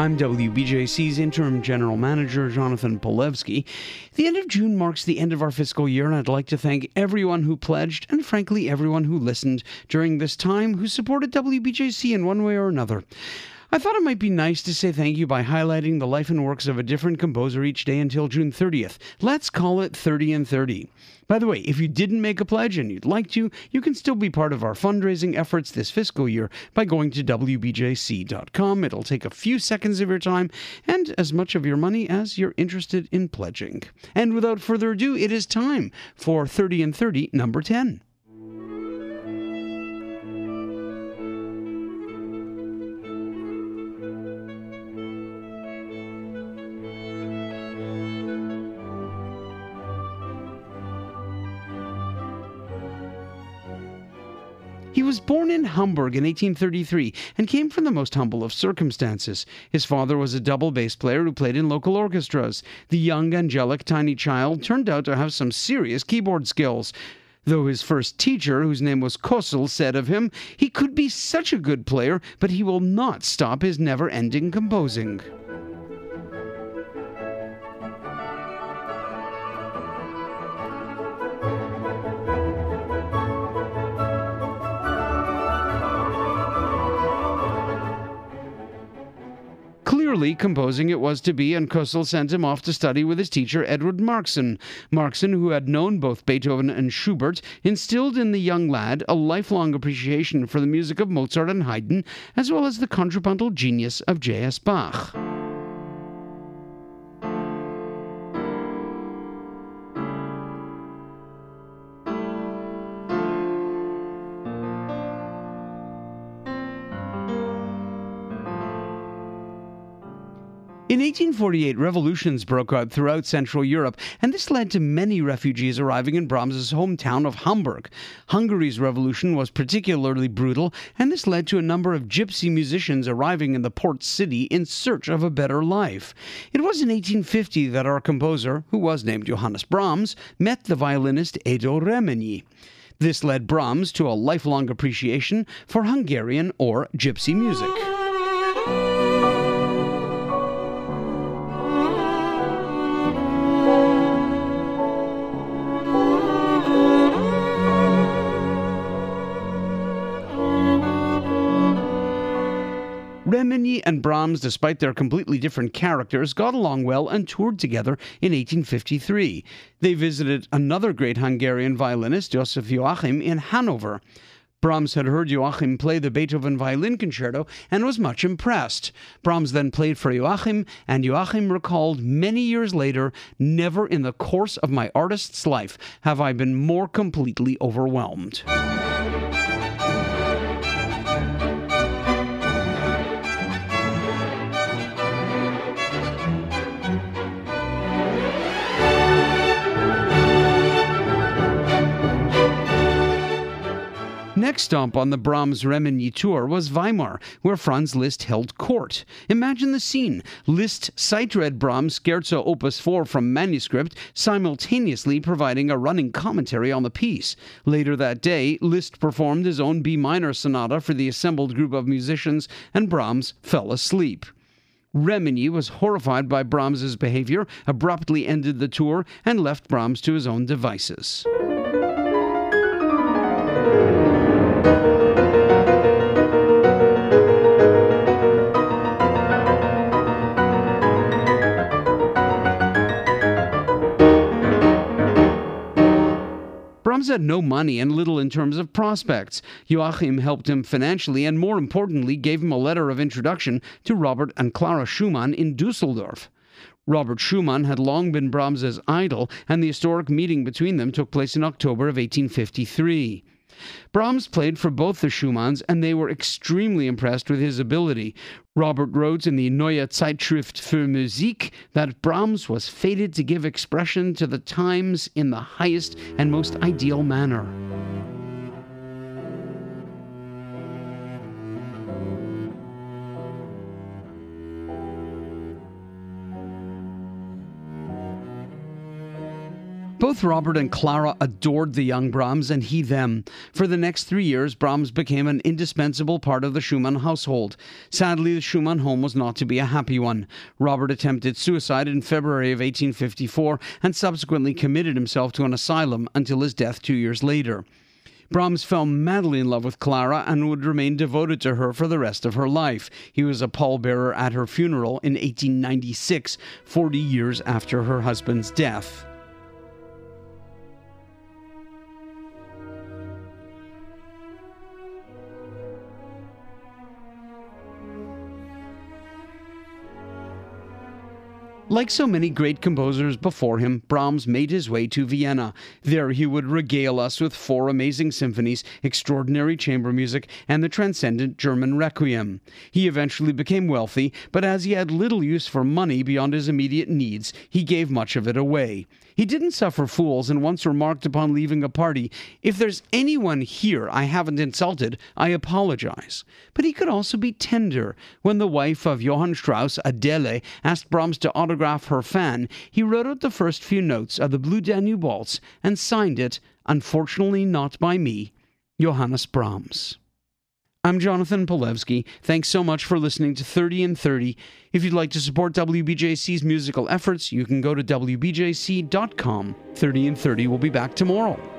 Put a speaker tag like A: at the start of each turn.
A: I'm WBJC's Interim General Manager, Jonathan Polewski. The end of June marks the end of our fiscal year, and I'd like to thank everyone who pledged, and frankly, everyone who listened during this time, who supported WBJC in one way or another. I thought it might be nice to say thank you by highlighting the life and works of a different composer each day until June 30th. Let's call it 30 and 30. By the way, if you didn't make a pledge and you'd like to, you can still be part of our fundraising efforts this fiscal year by going to WBJC.com. It'll take a few seconds of your time and as much of your money as you're interested in pledging. And without further ado, it is time for 30 and 30, number 10. He was born in Hamburg in 1833 and came from the most humble of circumstances. His father was a double bass player who played in local orchestras. The young, angelic, tiny child turned out to have some serious keyboard skills. Though his first teacher, whose name was Kossel, said of him, "He could be such a good player, but he will not stop his never-ending composing." Clearly, composing it was to be, and Kossel sent him off to study with his teacher Edward Markson. Markson, who had known both Beethoven and Schubert, instilled in the young lad a lifelong appreciation for the music of Mozart and Haydn, as well as the contrapuntal genius of J.S. Bach. In 1848, revolutions broke out throughout Central Europe, and this led to many refugees arriving in Brahms's hometown of Hamburg. Hungary's revolution was particularly brutal, and this led to a number of gypsy musicians arriving in the port city in search of a better life. It was in 1850 that our composer, who was named Johannes Brahms, met the violinist Edo Remenyi. This led Brahms to a lifelong appreciation for Hungarian or gypsy music. Remenyi and Brahms, despite their completely different characters, got along well and toured together in 1853. They visited another great Hungarian violinist, Joseph Joachim, in Hanover. Brahms had heard Joachim play the Beethoven Violin Concerto and was much impressed. Brahms then played for Joachim, and Joachim recalled many years later, "Never in the course of my artist's life have I been more completely overwhelmed." Next stop on the Brahms-Remenyi tour was Weimar, where Franz Liszt held court. Imagine the scene. Liszt sight-read Brahms' Scherzo Opus 4 from manuscript, simultaneously providing a running commentary on the piece. Later that day, Liszt performed his own B minor sonata for the assembled group of musicians, and Brahms fell asleep. Remenyi was horrified by Brahms's behavior, abruptly ended the tour, and left Brahms to his own devices. Brahms had no money and little in terms of prospects. Joachim helped him financially and, more importantly, gave him a letter of introduction to Robert and Clara Schumann in Dusseldorf. Robert Schumann had long been Brahms's idol, and the historic meeting between them took place in October of 1853. Brahms played for both the Schumanns, and they were extremely impressed with his ability. Robert wrote in the Neue Zeitschrift für Musik that Brahms was fated to give expression to the times in the highest and most ideal manner. Both Robert and Clara adored the young Brahms and he them. For the next 3 years, Brahms became an indispensable part of the Schumann household. Sadly, the Schumann home was not to be a happy one. Robert attempted suicide in February of 1854 and subsequently committed himself to an asylum until his death 2 years later. Brahms fell madly in love with Clara and would remain devoted to her for the rest of her life. He was a pallbearer at her funeral in 1896, 40 years after her husband's death. Like so many great composers before him, Brahms made his way to Vienna. There he would regale us with 4 amazing symphonies, extraordinary chamber music, and the transcendent German Requiem. He eventually became wealthy, but as he had little use for money beyond his immediate needs, he gave much of it away. He didn't suffer fools and once remarked upon leaving a party, "If there's anyone here I haven't insulted, I apologize." But he could also be tender. When the wife of Johann Strauss, Adele, asked Brahms to autograph her fan, he wrote out the first few notes of the Blue Danube Waltz and signed it, "Unfortunately not by me, Johannes Brahms." I'm Jonathan Polewski. Thanks so much for listening to 30 in 30. If you'd like to support WBJC's musical efforts, you can go to WBJC.com. 30 in 30 will be back tomorrow.